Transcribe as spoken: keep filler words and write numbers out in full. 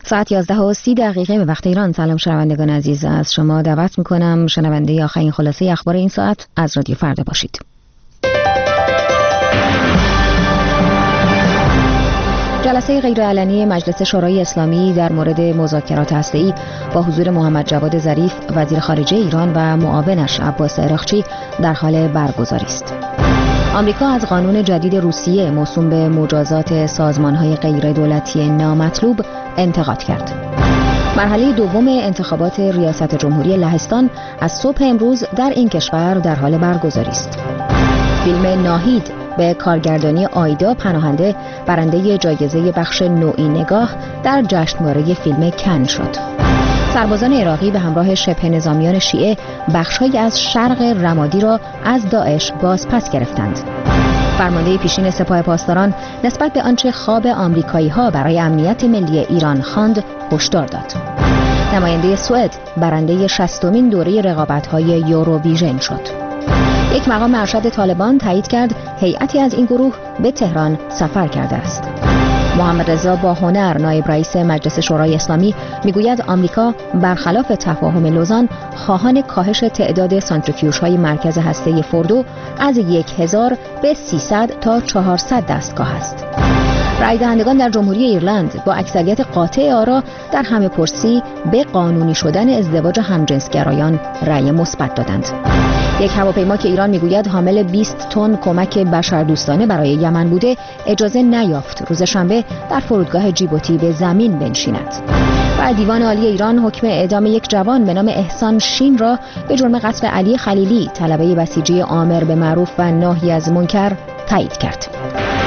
ساعت یازده و سی دقیقه به وقت ایران. سلام شنوندگان عزیز، از شما دعوت میکنم شنونده آخرین خلاصه اخبار این ساعت از رادیو فردا باشید. جلسه غیرعلنی مجلس شورای اسلامی در مورد مذاکرات هسته‌ای با حضور محمد جواد ظریف وزیر خارجه ایران و معاونش عباس عراقچی در حال برگزاری است. آمریکا از قانون جدید روسیه موسوم به مجازات سازمان‌های غیر دولتی نامطلوب انتقاد کرد. مرحله دوم انتخابات ریاست جمهوری لهستان از صبح امروز در این کشور در حال برگزاری است. فیلم ناهید به کارگردانی آیدا پناهنده برنده جایزه بخش نوعی نگاه در جشنواره فیلم کن شد. سربازان عراقی به همراه شبه نظامیان شیعه بخش‌هایی از شرق رمادی را از داعش بازپس گرفتند. فرمانده پیشین سپاه پاسداران نسبت به آنچه خواب آمریکایی‌ها برای امنیت ملی ایران خواند هشدار داد. نماینده سوئد برنده شصتمین دوره رقابت‌های یوروویژن شد. یک مقام ارشد طالبان تایید کرد هیئتی از این گروه به تهران سفر کرده است. محمد رضا باهنر نایب رئیس مجلس شورای اسلامی میگوید آمریکا برخلاف تفاهم لوزان خواهان کاهش تعداد سانتریفیوژهای مرکز هسته فوردو از یک هزار به سیصد تا چهارصد دستگاه است. رای دهندگان در جمهوری ایرلند با اکثریت قاطع آرا در همه پرسی به قانونی شدن ازدواج همجنسگرایان رای مثبت دادند. یک هواپیما که ایران میگوید حامل بیست تن کمک بشردوستانه برای یمن بوده اجازه نیافت روز شنبه در فرودگاه جیبوتی به زمین بنشیند. و دیوان عالی ایران حکم اعدام یک جوان به نام احسان شین را به جرم قتل علی خلیلی طلبه بسیجی آمر به معروف و ناهی از منکر تایید کرد.